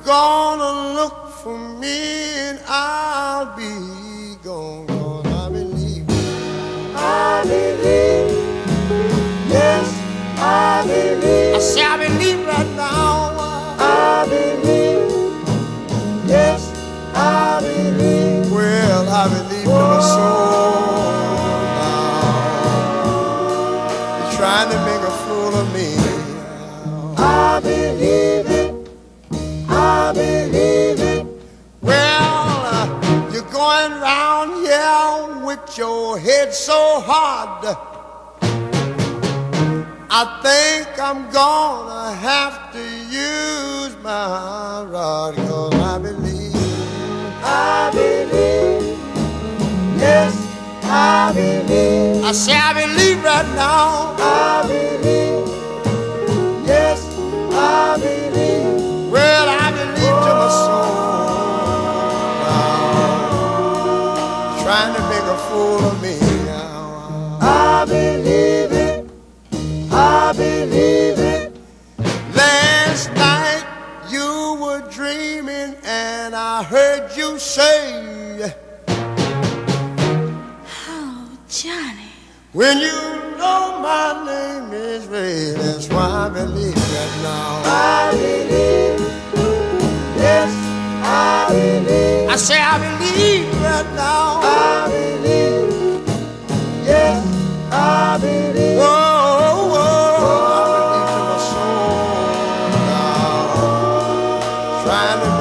gonna look for me and I'll be gone. 'Cause I believe. I believe. Yes, I believe. I say I believe right now. I believe. Yes, I believe. Well, I believe in my soul now. You're trying to make a fool of me. I believe it. I believe it. Well, you're going round here with your head so hard. I think I'm gonna have to use my rod. 'Cause I believe. I believe. Yes, I believe. I say I believe right now. I believe. Yes, I believe. Well, I believe to my soul now. Trying to make a fool of me now. I believe it. I believe it. Last night you were dreaming and I heard you say, "Oh, Johnny." when you know my name is Ray, that's why I believe that now. I believe. Yes, I believe. I say I believe right now. I believe. Yes, I believe. Whoa, whoa, I believe to my soul now. Trying to